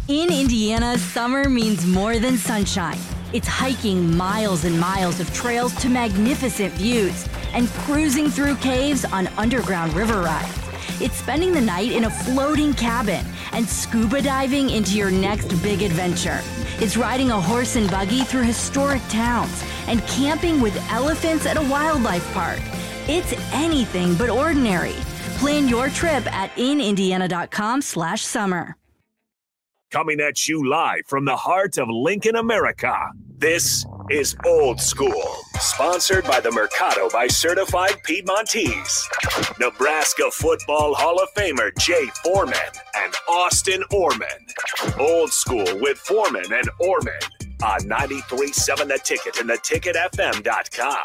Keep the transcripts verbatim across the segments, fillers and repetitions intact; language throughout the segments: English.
In Indiana, summer means more than sunshine. It's hiking miles and miles of trails to magnificent views and cruising through caves on underground river rides. It's spending the night in a floating cabin and scuba diving into your next big adventure. It's riding a horse and buggy through historic towns and camping with elephants at a wildlife park. It's anything but ordinary. Plan your trip at in indiana dot com slash summer. Coming at you live from the heart of Lincoln, America. This is Old School, sponsored by the Mercado by Certified Piedmontese. Nebraska Football Hall of Famer Jay Foreman and Austin Orman. Old School with Foreman and Orman on ninety-three point seven The Ticket and the ticket f m dot com.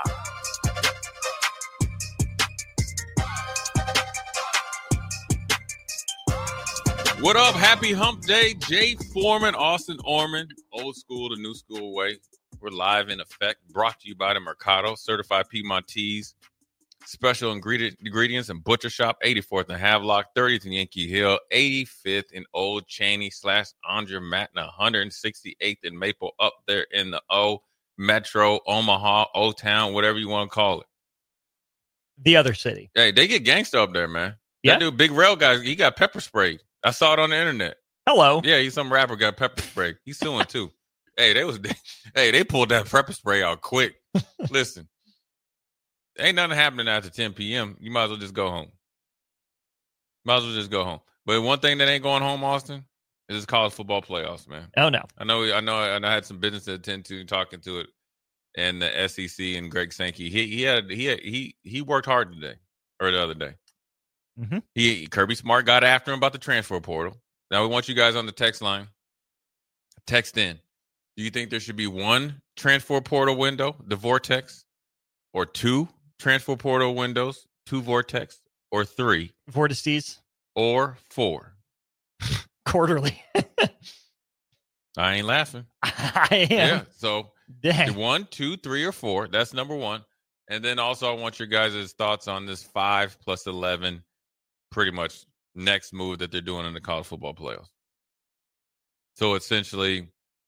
What up? Happy Hump Day. Jay Foreman, Austin Orman, Old School, the New School way. We're live in effect, brought to you by the Mercado, Certified Piedmontese, special ingredient, ingredients and butcher shop, eighty-fourth and Havelock, thirtieth and Yankee Hill, eighty-fifth in Old Cheney slash Andre Matin, one hundred sixty-eighth in Maple, up there in the O, Metro, Omaha, O-Town, whatever you want to call it. The other city. Hey, they get gangsta up there, man. Yeah. That dude, Big Rail guy, he got pepper sprayed. I saw it on the internet. Hello. Yeah, he's some rapper got pepper spray. He's suing too. hey, they was hey, they pulled that pepper spray out quick. Listen, ain't nothing happening after ten p.m. You might as well just go home. Might as well just go home. But one thing that ain't going home, Austin, is this college football playoffs, man. Oh no. I know, I know, and I had some business to attend to, talking to it, and the S E C and Greg Sankey. He he had he had, he he worked hard today or the other day. Mm-hmm. He Kirby Smart got after him about the transfer portal. Now we want you guys on the text line. Text in. Do you think there should be one transfer portal window, the vortex, or two transfer portal windows, two vortex, or three vortices, or four quarterly? I ain't laughing. I am. Yeah. So Dang. one, two, three, or four. That's number one. And then also I want your guys' thoughts on this five plus eleven. Pretty much next move that they're doing in the college football playoffs. So essentially,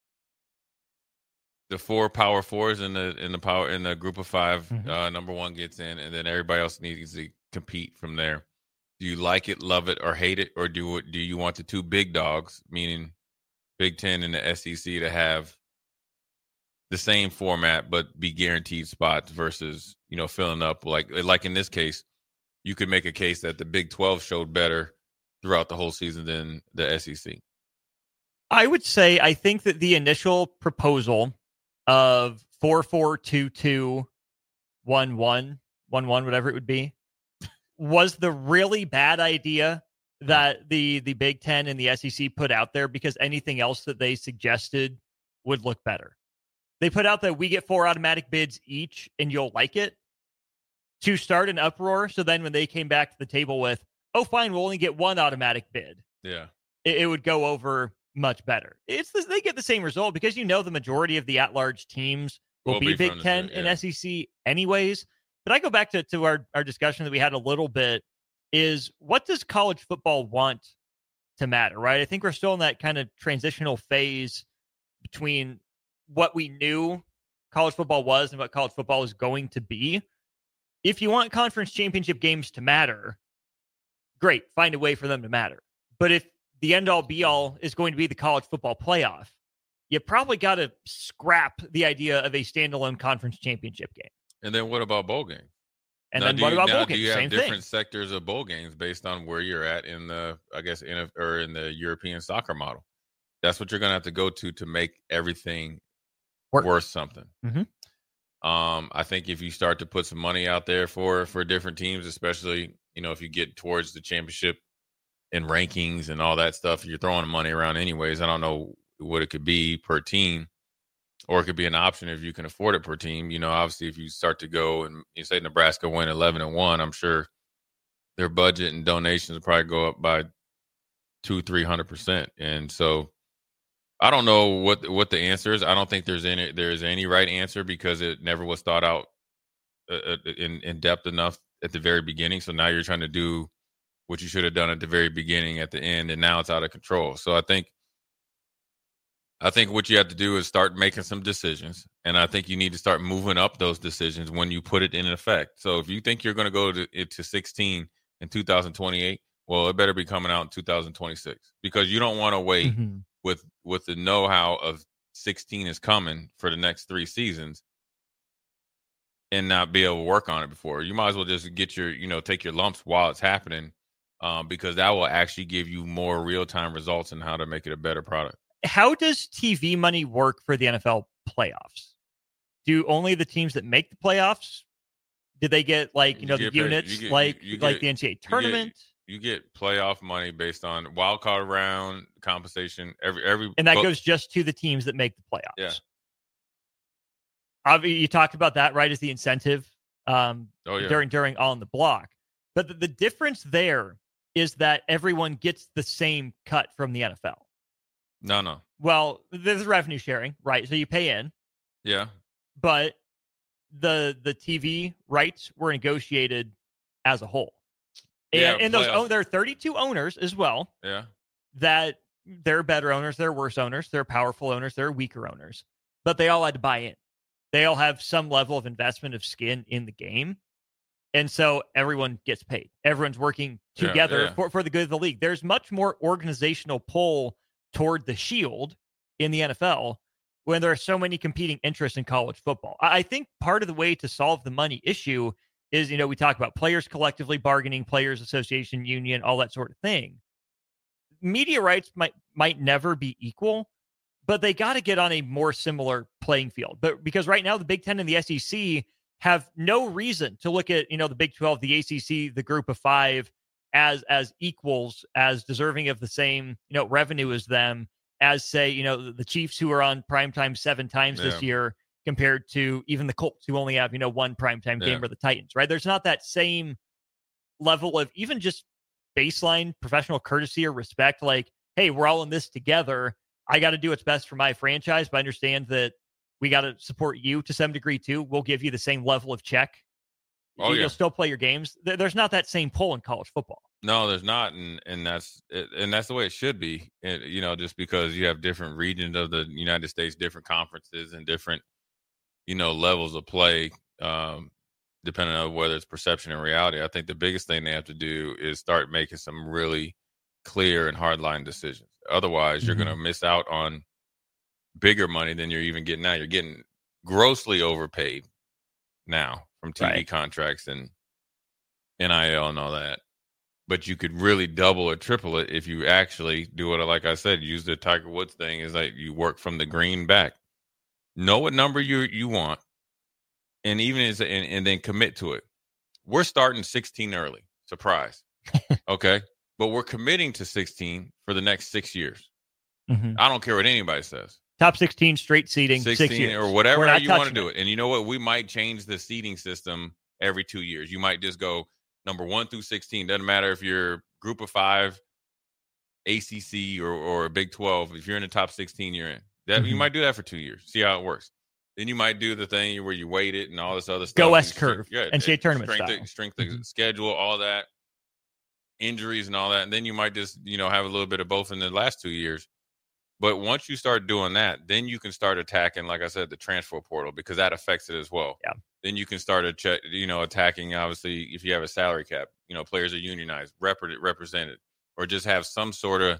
the four power fours in the in the power in the group of five, mm-hmm. uh, number one gets in, and then everybody else needs to compete from there. Do you like it, love it, or hate it, or do do you want the two big dogs, meaning Big Ten and the S E C, to have the same format but be guaranteed spots versus, you know, filling up like like in this case? You could make a case that the Big twelve showed better throughout the whole season than the S E C. I would say I think that the initial proposal of four four two two one one one one, whatever it would be, was the really bad idea that the the Big Ten and the S E C put out there, because anything else that they suggested would look better. They put out that we get four automatic bids each and you'll like it, to start an uproar. So then when they came back to the table with, oh, fine, we'll only get one automatic bid. Yeah. It, it would go over much better. It's the, they get the same result because, you know, the majority of the at-large teams will, will be, be Big Ten yeah. and S E C anyways. But I go back to, to our, our discussion that we had a little bit is, what does college football want to matter, right? I think we're still in that kind of transitional phase between what we knew college football was and what college football is going to be. If you want conference championship games to matter, great, find a way for them to matter. But if the end-all be-all is going to be the college football playoff, you probably got to scrap the idea of a standalone conference championship game. And then what about bowl games? And now, then what you, about now, bowl games? Do you have Same different thing. sectors of bowl games based on where you're at in the, I guess, in a, or in the European soccer model? That's what you're going to have to go to to make everything Work. worth something. Mm-hmm. Um, I think if you start to put some money out there for for different teams, especially, you know, if you get towards the championship and rankings and all that stuff, you're throwing money around anyways. I don't know what it could be per team, or it could be an option if you can afford it per team. You know, obviously, if you start to go and you say Nebraska win eleven and one, I'm sure their budget and donations will probably go up by two, three hundred percent. And so I don't know what what the answer is. I don't think there's any there's any right answer, because it never was thought out uh, in in depth enough at the very beginning. So now you're trying to do what you should have done at the very beginning at the end, and now it's out of control. So I think I think what you have to do is start making some decisions. And I think you need to start moving up those decisions when you put it in effect. So if you think you're going to go to, to sixteen in two thousand twenty-eight, well, it better be coming out in two thousand twenty-six, because you don't want to wait mm-hmm. with, with the know-how of sixteen is coming for the next three seasons and not be able to work on it before. You might as well just get your, you know, take your lumps while it's happening, um, because that will actually give you more real-time results and how to make it a better product. How does T V money work for the N F L playoffs? Do only the teams that make the playoffs, did they get like, you, you know, the units get, like, you, you like get, the N C double A tournament? You get, you get playoff money based on wild card round compensation. Every, every, and that goes just to the teams that make the playoffs. Yeah. Obviously, you talked about that, right? As the incentive um, oh, yeah. during, during On the Block. But the, the difference there is that everyone gets the same cut from the N F L. No, no. Well, there's revenue sharing, right? So you pay in. Yeah. But the the T V rights were negotiated as a whole. And, yeah, and those oh, there are thirty-two owners as well. Yeah. That they're better owners, they're worse owners, they're powerful owners, they're weaker owners. But they all had to buy in. They all have some level of investment of skin in the game. And so everyone gets paid. Everyone's working together yeah, yeah. For, for the good of the league. There's much more organizational pull toward the shield in the N F L when there are so many competing interests in college football. I think part of the way to solve the money issue is, you know, we talk about players collectively bargaining, players association, union, all that sort of thing. Media rights might might never be equal, but they got to get on a more similar playing field. But because right now the Big Ten and the S E C have no reason to look at, you know, the Big twelve, the A C C, the Group of Five as as equals, as deserving of the same, you know, revenue as them, as say, you know, the Chiefs, who are on primetime seven times yeah. this year, compared to even the Colts, who only have, you know, one primetime game, yeah. or the Titans, right? There's not that same level of even just baseline professional courtesy or respect. Like, hey, we're all in this together. I got to do what's best for my franchise, but I understand that we got to support you to some degree too. We'll give you the same level of check. Oh, You'll yeah. still play your games. There's not that same pull in college football. No, there's not, and and that's and that's the way it should be. And, you know, just because you have different regions of the United States, different conferences, and different, you know, levels of play, um, depending on whether it's perception and reality. I think the biggest thing they have to do is start making some really clear and hardline decisions. Otherwise, mm-hmm. you're going to miss out on bigger money than you're even getting now. You're getting grossly overpaid now from T V right. contracts and N I L and all that. But you could really double or triple it if you actually do it. Like I said, use the Tiger Woods thing, is like you work from the green back. Know what number you you want, and even as and, and then commit to it. We're starting sixteen early. Surprise. Okay. But we're committing to sixteen for the next six years. Mm-hmm. I don't care what anybody says. Top sixteen straight seeding, sixteen six years. Or whatever you want to do it. And you know what? We might change the seeding system every two years. You might just go number one through sixteen. Doesn't matter if you're Group of Five, A C C, or or Big twelve. If you're in the top sixteen, you're in. That mm-hmm. You might do that for two years. See how it works. Then you might do the thing where you weight it and all this other stuff. Go S curve. Yeah, N C double A tournament strength, style. Strength mm-hmm. schedule, all that. Injuries and all that. And then you might just, you know, have a little bit of both in the last two years. But once you start doing that, then you can start attacking, like I said, the transfer portal, because that affects it as well. Yeah. Then you can start, a check, you know, attacking, obviously, if you have a salary cap, you know, players are unionized, rep- represented, or just have some sort of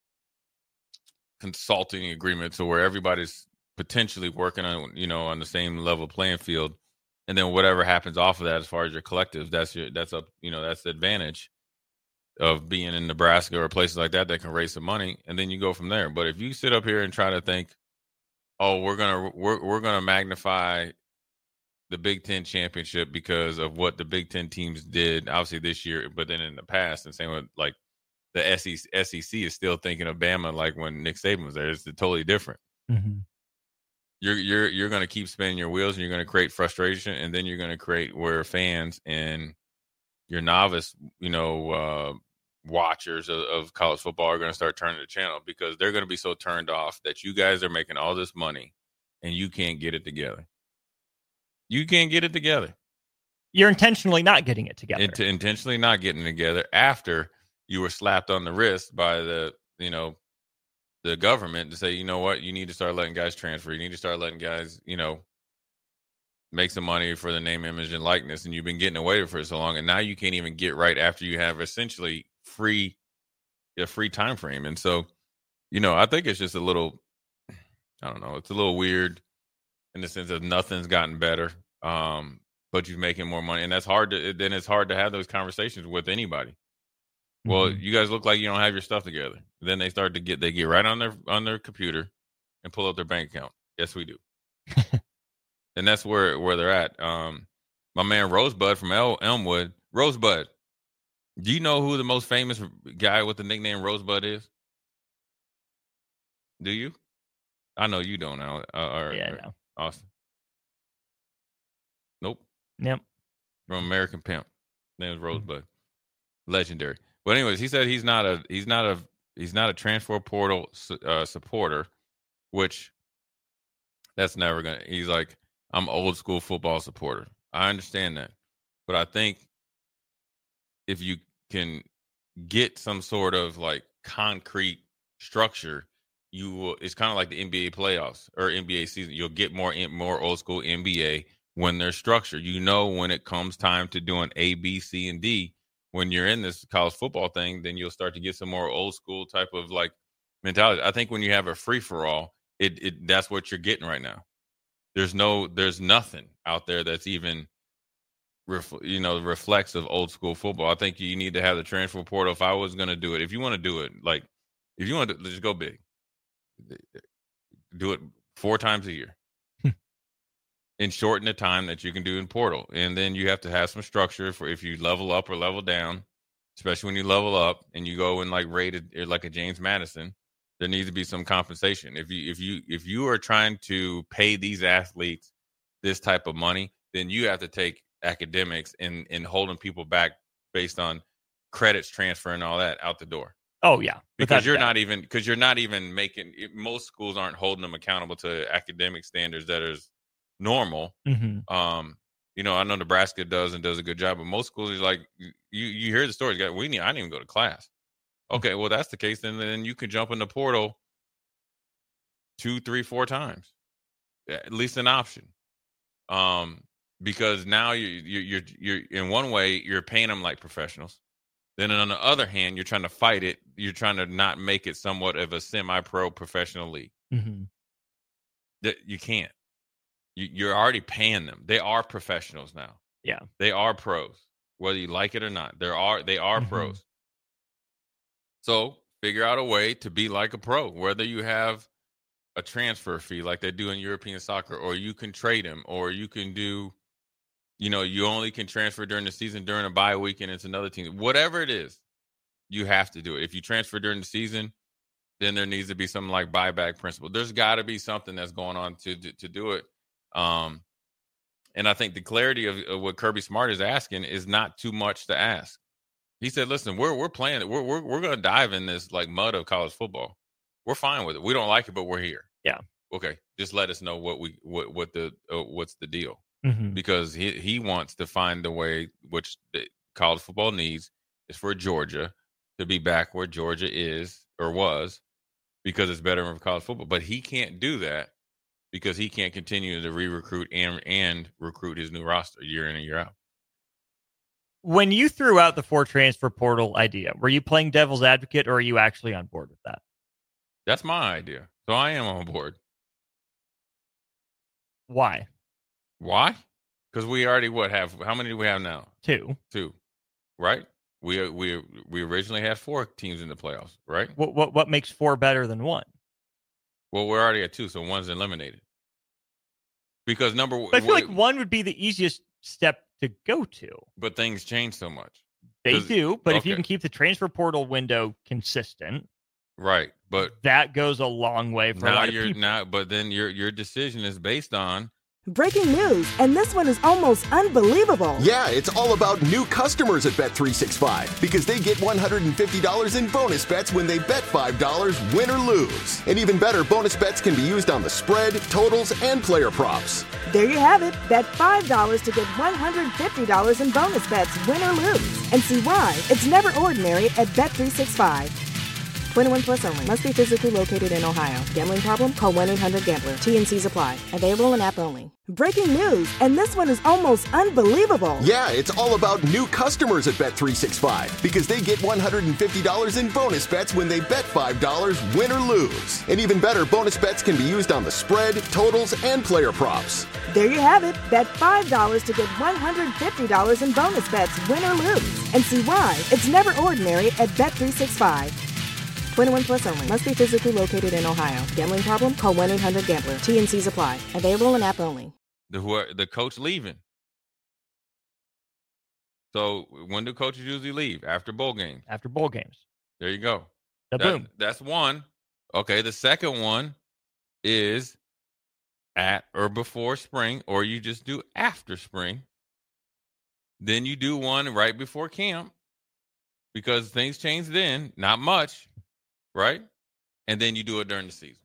consulting agreement to where everybody's potentially working on, you know, on the same level playing field. And then whatever happens off of that, as far as your collectives, that's your, that's up, you know, that's the advantage of being in Nebraska or places like that that can raise some money, and then you go from there. But if you sit up here and try to think, oh, we're gonna we're we're gonna magnify the Big Ten championship because of what the Big Ten teams did, obviously this year, but then in the past, and same with like the S E C, S E C is still thinking of Bama like when Nick Saban was there. It's totally different. Mm-hmm. You're you're you're gonna keep spinning your wheels, and you're gonna create frustration, and then you're gonna create where fans and your novice, you know, uh, watchers of, of college football are going to start turning the channel, because they're going to be so turned off that you guys are making all this money and you can't get it together. You can't get it together. You're intentionally not getting it together. Int- intentionally not getting it together after you were slapped on the wrist by the, you know, the government to say, you know what, you need to start letting guys transfer. You need to start letting guys, you know, make some money for the name, image, and likeness. And you've been getting away with it for so long, and now you can't even get right after you have essentially free, a free time frame. And so, you know, I think it's just a little, I don't know, it's a little weird in the sense that nothing's gotten better, um, but you're making more money, and that's hard to. Then it's hard to have those conversations with anybody. Mm-hmm. Well, you guys look like you don't have your stuff together. Then they start to get, they get right on their on their computer and pull up their bank account. Yes, we do. And that's where, where they're at. Um, my man Rosebud from El- Elmwood. Rosebud, do you know who the most famous guy with the nickname Rosebud is? Do you? I know you don't know. Uh, or, yeah, or, no. Austin. Nope. Yep. From American Pimp. His name is Rosebud. Mm-hmm. Legendary. But anyways, he said he's not a he's not a he's not a transfer portal uh, supporter, which that's never gonna. He's like, I'm old school football supporter. I understand that, but I think if you can get some sort of like concrete structure, you will. It's kind of like the N B A playoffs or N B A season. You'll get more more old school N B A when there's structure. You know, when it comes time to doing A, B, C, and D. When you're in this college football thing, then you'll start to get some more old school type of like mentality. I think when you have a free for all, it it that's what you're getting right now. There's no, there's nothing out there that's even, ref, you know, reflects of old school football. I think you need to have the transfer portal. If I was going to do it, if you want to do it, like if you want to just go big, do it four times a year. And shorten the time that you can do in portal. And then you have to have some structure for if you level up or level down, especially when you level up and you go in like rated like a James Madison, there needs to be some compensation. If you if you if you are trying to pay these athletes this type of money, then you have to take academics and, and holding people back based on credits transfer and all that out the door. Oh yeah. Because you're not even because you're not even making most schools aren't holding them accountable to academic standards that is normal. Mm-hmm. Um, you know, I know Nebraska does and does a good job, but most schools is like you you hear the stories. We need I didn't even go to class. Okay, well that's the case. Then then you can jump in the portal two, three, four times, at least an option. Um, because now you you you're you're in one way you're paying them like professionals. Then on the other hand, you're trying to fight it. You're trying to not make it somewhat of a semi-pro professional league. Mm-hmm. That you can't. You're already paying them. They are professionals now. Yeah. They are pros, whether you like it or not. There are they are mm-hmm. pros. So figure out a way to be like a pro, whether you have a transfer fee like they do in European soccer, or you can trade them, or you can do, you know, you only can transfer during the season during a bye week and it's another team. Whatever it is, you have to do it. If you transfer during the season, then there needs to be something like buyback principle. There's got to be something that's going on to to, to do it. Um, and I think the clarity of, of what Kirby Smart is asking is not too much to ask. He said, "Listen, we're we're playing it. We're we're we're going to dive in this like mud of college football. We're fine with it. We don't like it, but we're here. Yeah, okay. Just let us know what we what what the uh, what's the deal mm-hmm. because he he wants to find the way which the college football needs is for Georgia to be back where Georgia is or was because it's better for college football. But he can't do that." Because he can't continue to re-recruit and, and recruit his new roster year in and year out. When you threw out the four transfer portal idea, were you playing devil's advocate or are you actually on board with that? That's my idea. So I am on board. Why? Why? Because we already what have how many do we have now? Two. Two. Right? We we we originally had four teams in the playoffs, right? What what what makes four better than one? Well, we're already at two, so one's eliminated. Because number one... I feel like one would be the easiest step to go to. But things change so much. They do, but okay. if you can keep the transfer portal window consistent... Right, but... That goes a long way for now a lot you're, of people. Now, but then your your decision is based on... Breaking news, and this one is almost unbelievable. Yeah, it's all about new customers at Bet three sixty-five because they get one hundred fifty dollars in bonus bets when they bet five dollars, win or lose. And even better, bonus bets can be used on the spread, totals, and player props. There you have it. Bet five dollars to get one hundred fifty dollars in bonus bets, win or lose. And see why it's never ordinary at Bet three sixty-five. twenty-one plus only. Must be physically located in Ohio. Gambling problem? Call one eight hundred gambler. T N Cs apply. Available in app only. Breaking news, and this one is almost unbelievable. Yeah, it's all about new customers at Bet three sixty-five because they get one hundred fifty dollars in bonus bets when they bet five dollars, win or lose. And even better, bonus bets can be used on the spread, totals, and player props. There you have it. Bet five dollars to get one hundred fifty dollars in bonus bets, win or lose. And see why it's never ordinary at Bet three sixty-five. twenty-one plus only. Must be physically located in Ohio. Gambling problem? Call one eight hundred gambler. T N Cs apply. Available in app only. The who the coach leaving. So when do coaches usually leave? After bowl games. After bowl games. There you go. That, boom. That's one. Okay, the second one is at or before spring, or you just do after spring. Then you do one right before camp because things change then, not much, right? And then you do it during the season.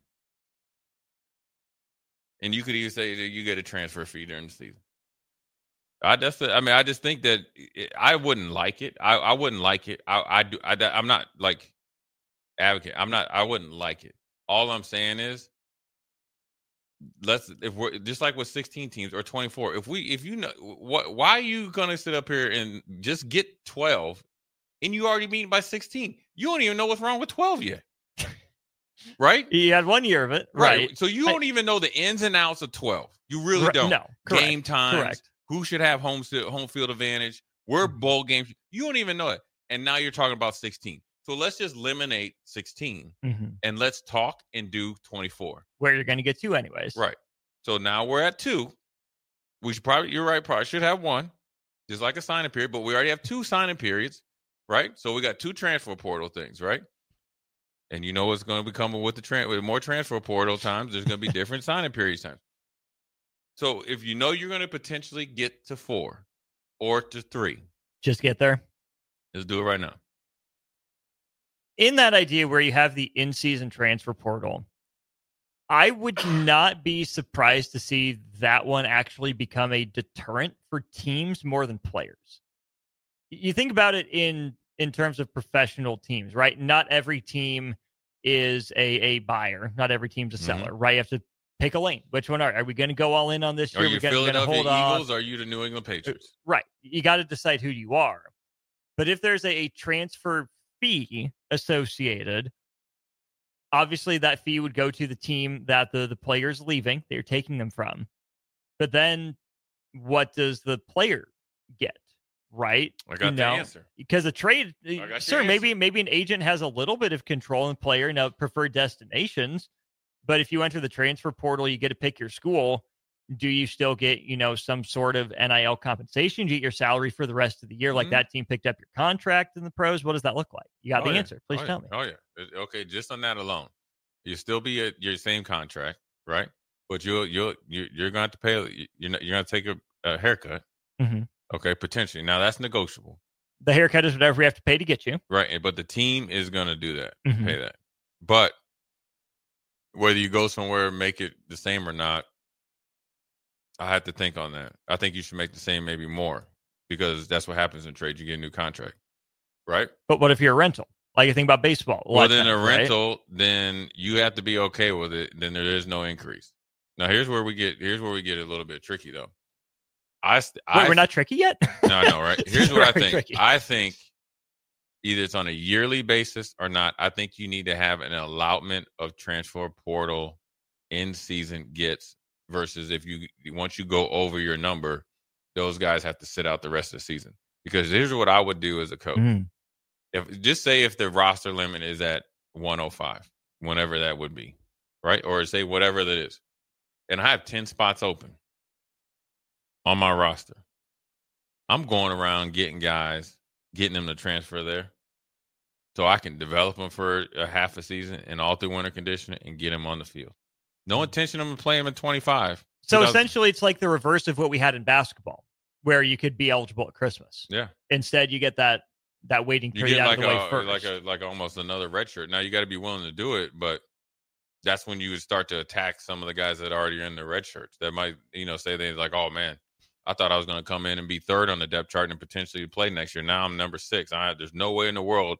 And you could even say that you get a transfer fee during the season. I just, I mean, I just think that it, I wouldn't like it. I, I wouldn't like it. I, I do. I, I'm not like advocate. I'm not. I wouldn't like it. All I'm saying is, let's if we're just like with sixteen teams or twenty-four. If we, if you know what, why are you gonna sit up here and just get twelve, and you already beat by sixteen? You don't even know what's wrong with twelve yet. Right? You had one year of it. Right. Right. So you don't I, even know the ins and outs of twelve. You really don't. No. Correct. Game times. Correct. Who should have home, home field advantage? Where bowl games? You don't even know it. And now you're talking about sixteen. So let's just eliminate sixteen mm-hmm. and let's talk and do twenty-four. Where you're going to get two anyways. Right. So now we're at two. We should probably, you're right, probably should have one, just like a signing period, but we already have two signing periods, right? So we got two transfer portal things, right? And you know what's going to be coming with the tra- with more transfer portal times. There's going to be different signing periods times. So if you know you're going to potentially get to four or to three, just get there. Let's do it right now. In that idea where you have the in-season transfer portal, I would not be surprised to see that one actually become a deterrent for teams more than players. You think about it in in terms of professional teams, right? Not every team is a, a buyer. Not every team's a seller, mm-hmm. right? You have to pick a lane. Which one are, are we going to go all in on this year? Are you We're Philadelphia hold Eagles off? Or are you the New England Patriots? Right. You got to decide who you are. But if there's a, a transfer fee associated, obviously that fee would go to the team that the, the player's leaving. They're taking them from. But then what does the player get? Right? I got you the know, answer. Because a trade, sure, maybe answer. maybe an agent has a little bit of control in player, now preferred destinations. But if you enter the transfer portal, you get to pick your school. Do you still get, you know, some sort of N I L compensation? Do you get your salary for the rest of the year? Mm-hmm. Like that team picked up your contract in the pros? What does that look like? You got oh, the yeah. answer. Please oh, tell yeah. me. Oh, yeah. Okay, just on that alone. You still be at your same contract, right? But you'll, you'll, you're, you're going to have to pay, you're, not, you're going to take a, a haircut. Mm-hmm. Okay, potentially. Now, that's negotiable. The haircut is whatever we have to pay to get you. Right, but the team is going to do that, mm-hmm. pay that. But whether you go somewhere and make it the same or not, I have to think on that. I think you should make the same, maybe more, because that's what happens in trade. You get a new contract, right? But what if you're a rental? Like you think about baseball. Well, then a right? rental, then you have to be okay with it. Then there is no increase. Now, here's where we get here's where we get a little bit tricky, though. I, Wait, I we're not tricky yet? No, no, right? Here's what I think. Tricky. I think either it's on a yearly basis or not. I think you need to have an allotment of transfer portal in-season gets versus if you once you go over your number, those guys have to sit out the rest of the season. Because here's what I would do as a coach. Mm. If just say if the roster limit is at one oh five, whenever that would be, right? Or say whatever that is. And I have ten spots open on my roster. I'm going around getting guys, getting them to transfer there so I can develop them for a half a season and all through winter conditioning and get them on the field. No intention of playing them at twenty-five. So essentially it's like the reverse of what we had in basketball, where you could be eligible at Christmas. Yeah. Instead, you get that that waiting you period get out like of the way a, first. Like a like almost another red shirt. Now you got to be willing to do it, but that's when you would start to attack some of the guys that already are in the red shirts. That might, you know, say they're like, oh man, I thought I was going to come in and be third on the depth chart and potentially play next year. Now I'm number six. I, there's no way in the world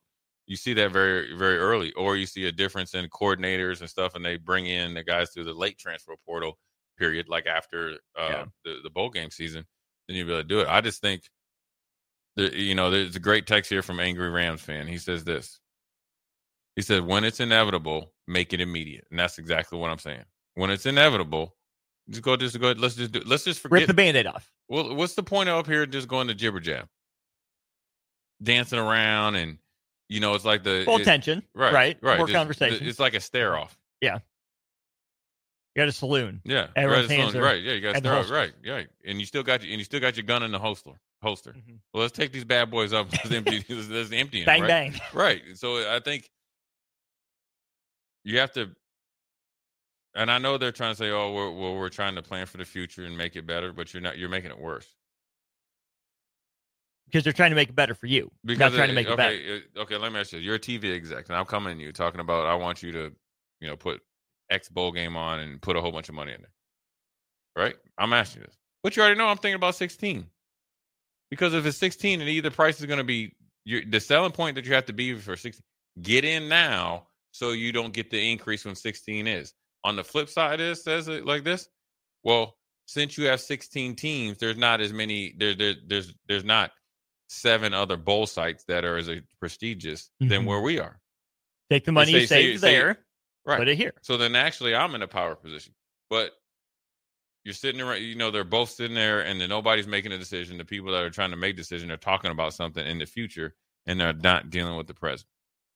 You see that very, very early, or you see a difference in coordinators and stuff, and they bring in the guys through the late transfer portal period, like after uh, yeah. the, the bowl game season, then you'll be able to do it. I just think, that, you know, there's a great text here from Angry Rams fan. He says this. He said, when it's inevitable, make it immediate. And that's exactly what I'm saying. When it's inevitable, just go, just go, let's just do, let's just forget. Rip the Band-Aid off. Well, what's the point of up here just going to jibber jab? Dancing around and, you know, it's like the full tension, right? Right. right. More just, conversation. It's like a stare off. Yeah. You got a saloon. Yeah. Everyone's right, hands saloon, are right. Yeah. You got a stare off. Right. Right. And you still got your, and you still got your gun in the holster. Holster. Mm-hmm. Well, let's take these bad boys up. Let's empty. Let's empty them. Bang right? bang. Right. So I think you have to, and I know they're trying to say, "Oh, we're well, we're trying to plan for the future and make it better," but you're not. You're making it worse. Because they're trying to make it better for you. Because not trying to make it okay, better. Okay, let me ask you. You're a T V exec, and I'm coming to you talking about I want you to, you know, put X bowl game on and put a whole bunch of money in there. Right? I'm asking you this. But you already know I'm thinking about sixteen. Because if it's sixteen, and either price is going to be your, the selling point that you have to be for sixteen, get in now so you don't get the increase when sixteen is. On the flip side, it says it like this. Well, since you have sixteen teams, there's not as many. There, there, there's, there's not seven other bowl sites that are as prestigious mm-hmm. than where we are. Take the money say, you saved say, there, say, right. put it here. So then actually I'm in a power position. But you're sitting around, you know, they're both sitting there and then nobody's making a decision. The people that are trying to make decisions are talking about something in the future and they're not dealing with the present.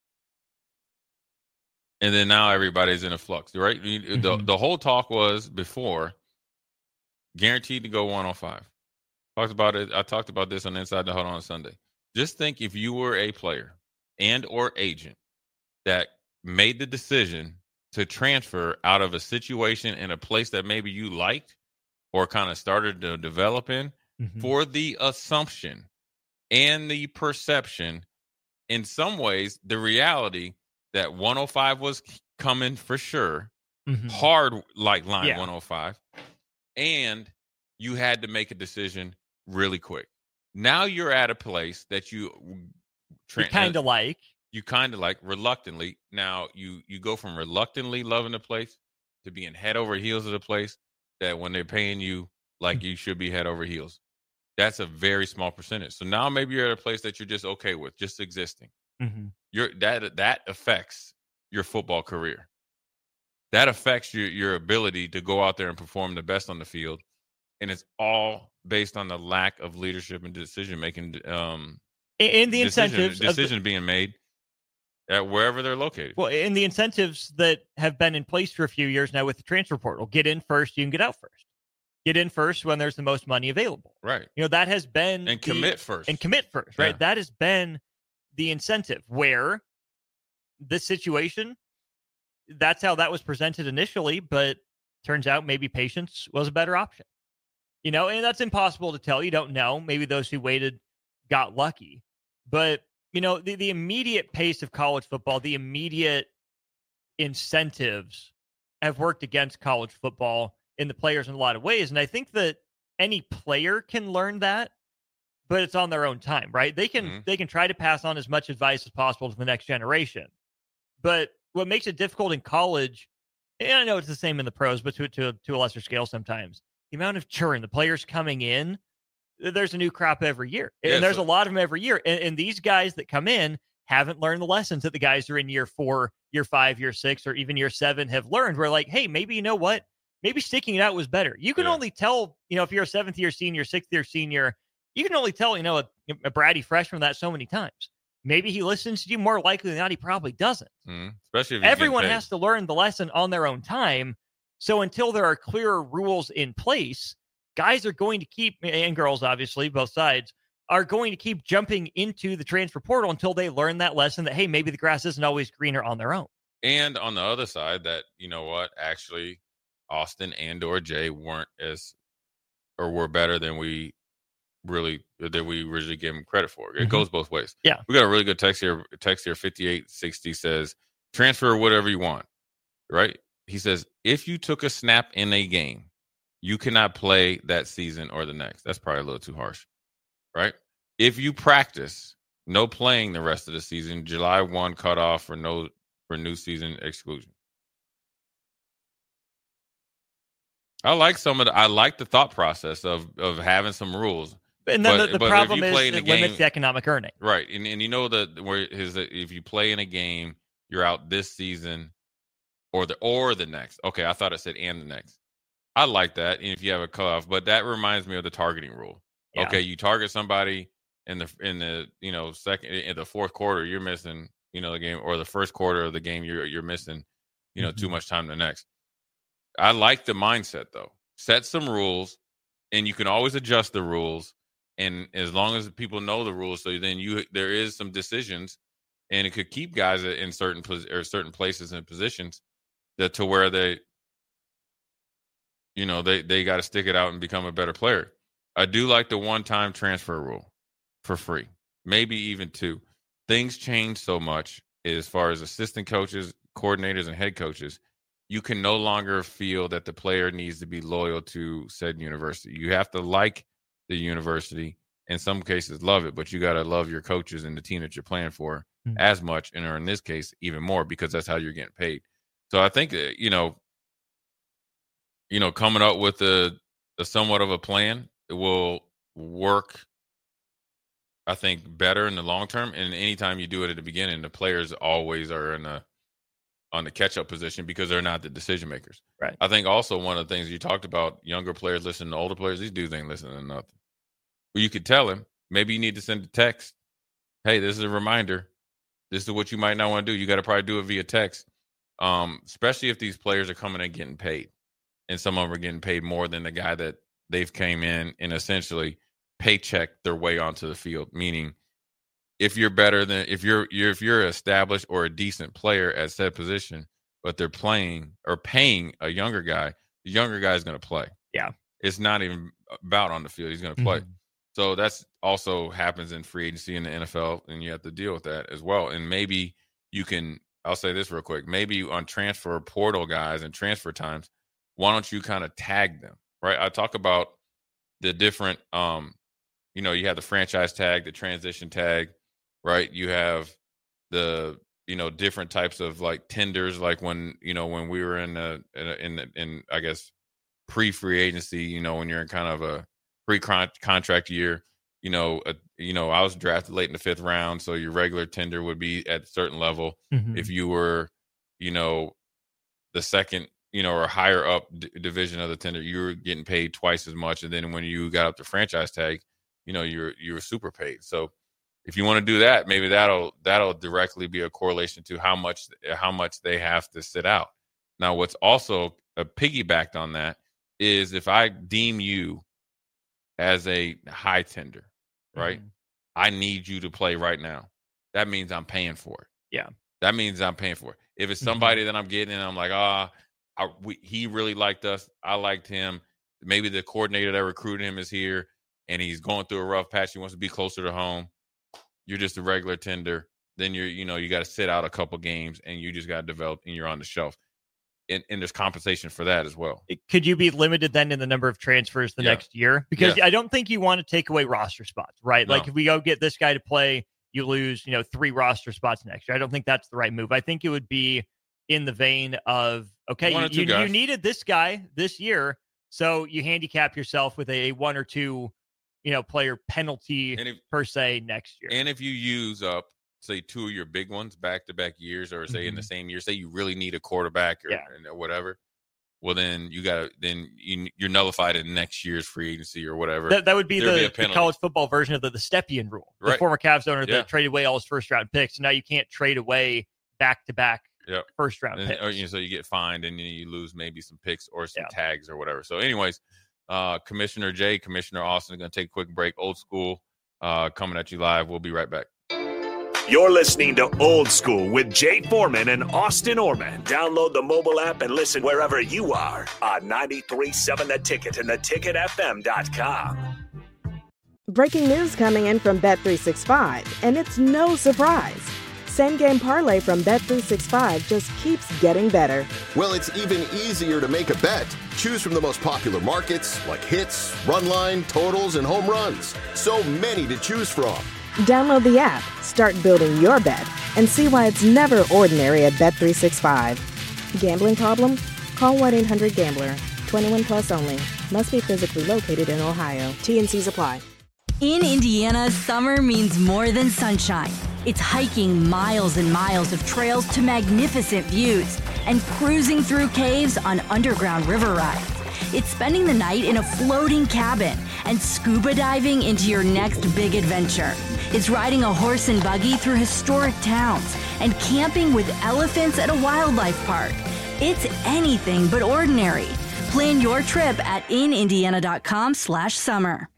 And then now everybody's in a flux, right? Mm-hmm. The, the whole talk was before guaranteed to go one oh five. Talked about it. I talked about this on Inside the Huddle on Sunday. Just think if you were a player and or agent that made the decision to transfer out of a situation in a place that maybe you liked or kind of started to develop in mm-hmm. for the assumption and the perception, in some ways, the reality that one oh five was coming for sure, mm-hmm. hard like line yeah. one oh five, and you had to make a decision really quick. Now you're at a place that you, tra- you kind of like. You kind of like reluctantly. Now you you go from reluctantly loving the place to being head over heels of the place that when they're paying you like you should be head over heels. That's a very small percentage. So now maybe you're at a place that you're just okay with, just existing. Mm-hmm. You're that that affects your football career. That affects your your ability to go out there and perform the best on the field. And it's all based on the lack of leadership and decision making. Um, and the decision, incentives, decision the, being made at wherever they're located. Well, and the incentives that have been in place for a few years now with the transfer portal: get in first, you can get out first. Get in first when there's the most money available. Right. You know that has been and the, commit first and commit first. Right. Yeah. That has been the incentive. Where this situation, that's how that was presented initially, but turns out maybe patience was a better option. You know, and that's impossible to tell. You don't know. Maybe those who waited got lucky. But, you know, the, the immediate pace of college football, the immediate incentives have worked against college football in the players in a lot of ways. And I think that any player can learn that, but it's on their own time, right? They can mm-hmm. they can try to pass on as much advice as possible to the next generation. But what makes it difficult in college, and I know it's the same in the pros, but to, to, to a lesser scale sometimes, the amount of churn, the players coming in, there's a new crop every year. And yeah, there's so- a lot of them every year. And, and these guys that come in haven't learned the lessons that the guys who are in year four, year five, year six, or even year seven have learned. We're like, hey, maybe you know what? Maybe sticking it out was better. You can yeah. only tell, you know, if you're a seventh year senior, sixth year senior, you can only tell, you know, a, a bratty freshman that so many times. Maybe he listens to you. More likely than not, he probably doesn't. Mm, especially if everyone has to learn the lesson on their own time. So until there are clearer rules in place, guys are going to keep, and girls, obviously, both sides, are going to keep jumping into the transfer portal until they learn that lesson that, hey, maybe the grass isn't always greener on their own. And on the other side, that, you know what, actually, Austin and or Jay weren't as, or were better than we really, that we originally gave them credit for. It mm-hmm. goes both ways. Yeah. We got a really good text here. Text here, fifty-eight sixty says, transfer whatever you want, right? He says, if you took a snap in a game, you cannot play that season or the next. That's probably a little too harsh, right? If you practice No playing the rest of the season. July first cutoff for no for new season exclusion. I like some of the, I like the thought process of of having some rules. And then but, the, the but problem is it it game, limits the economic earning. Right. And and you know that where his if you play in a game, you're out this season or the or the next. Okay, I thought it said and the next. I like that. And if you have a cutoff, but that reminds me of the targeting rule. Yeah. Okay, you target somebody in the in the you know second in the fourth quarter, you're missing, you know, the game, or the first quarter of the game, you're you're missing, you know, mm-hmm. too much time the next. I like the mindset though. Set some rules, and you can always adjust the rules. And as long as people know the rules, so then you there is some decisions, and it could keep guys in certain or certain places and positions that to where they, you know, they they got to stick it out and become a better player. I do like the one-time transfer rule for free, maybe even two. Things change so much as far as assistant coaches, coordinators, and head coaches. You can no longer feel that the player needs to be loyal to said university. You have to like the university, in some cases love it, but you got to love your coaches and the team that you're playing for mm-hmm. as much, and or in this case, even more, because that's how you're getting paid. So I think, that, you know, you know, coming up with a, a somewhat of a plan, it will work, I think, better in the long term. And anytime you do it at the beginning, the players always are in a on the catch-up position because they're not the decision makers. Right. I think also one of the things you talked about, younger players listening to older players, these dudes ain't listening to nothing. Well, you could tell him, maybe you need to send a text. Hey, this is a reminder. This is what you might not want to do. You got to probably do it via text, um, especially if these players are coming and getting paid. And some of them are getting paid more than the guy that they've came in and essentially paycheck their way onto the field, meaning if you're better than if you're, you're if you're established or a decent player at said position, but they're playing or paying a younger guy, the younger guy is going to play. Yeah, it's not even about on the field; he's going to play. Mm-hmm. So that's also happens in free agency in the N F L, and you have to deal with that as well. And maybe you can. I'll say this real quick. Maybe on transfer portal guys and transfer times, why don't you kind of tag them? Right? I talk about the different. Um, you know, you have the franchise tag, the transition tag. Right. You have the, you know, different types of like tenders, like when, you know, when we were in the, in, in, in I guess, pre-free agency, you know, when you're in kind of a pre-contract year, you know, a, you know, I was drafted late in the fifth round. So your regular tender would be at a certain level. Mm-hmm. If you were, you know, the second, you know, or higher up d- division of the tender, you were getting paid twice as much. And then when you got up to franchise tag, you know, you're, you were super paid. So, if you want to do that, maybe that'll that'll directly be a correlation to how much how much they have to sit out. Now, what's also a piggybacked on that is if I deem you as a high tender, right? Mm-hmm. I need you to play right now. That means I'm paying for it. Yeah, that means I'm paying for it. If it's somebody mm-hmm. that I'm getting and I'm like, ah, oh, he really liked us. I liked him. Maybe the coordinator that recruited him is here and he's going through a rough patch. He wants to be closer to home. You're just a regular tender, then you're, you know, you got to sit out a couple games and you just got to develop and you're on the shelf. And, and there's compensation for that as well. Could you be limited then in the number of transfers the yeah. next year? Because yeah. I don't think you want to take away roster spots, right? No. Like if we go get this guy to play, you lose, you know, three roster spots next year. I don't think that's the right move. I think it would be in the vein of, okay, you, you, you needed this guy this year, so you handicap yourself with a, a one or two you know, player penalty if, per se next year. And if you use up, say, two of your big ones back-to-back years, or say mm-hmm. in the same year, say you really need a quarterback or, yeah. or whatever, well, then you got to, then you, you're nullified in next year's free agency or whatever. That, that would be the, be the college football version of the, the Stepien rule. The right. former Cavs owner yeah. that traded away all his first-round picks. Now you can't trade away back-to-back yep. first-round and, picks. Or, you know, so you get fined and you lose maybe some picks or some yeah. tags or whatever. So anyways, Uh, Commissioner Jay, Commissioner Austin are going to take a quick break. Old School uh, coming at you live. We'll be right back. You're listening to Old School with Jay Foreman and Austin Orman. Download the mobile app and listen wherever you are on ninety-three point seven The Ticket and the ticket f m dot com. Breaking news coming in from Bet three sixty-five, and it's no surprise. Same-game parlay from Bet three sixty-five just keeps getting better. Well, it's even easier to make a bet. Choose from the most popular markets like hits, run line, totals, and home runs. So many to choose from. Download the app, start building your bet, and see why it's never ordinary at Bet three sixty-five. Gambling problem? Call one eight hundred gambler. twenty-one plus only. Must be physically located in Ohio. T and C's apply. In Indiana, summer means more than sunshine. It's hiking miles and miles of trails to magnificent views and cruising through caves on underground river rides. It's spending the night in a floating cabin and scuba diving into your next big adventure. It's riding a horse and buggy through historic towns and camping with elephants at a wildlife park. It's anything but ordinary. Plan your trip at in indiana dot com slash summer.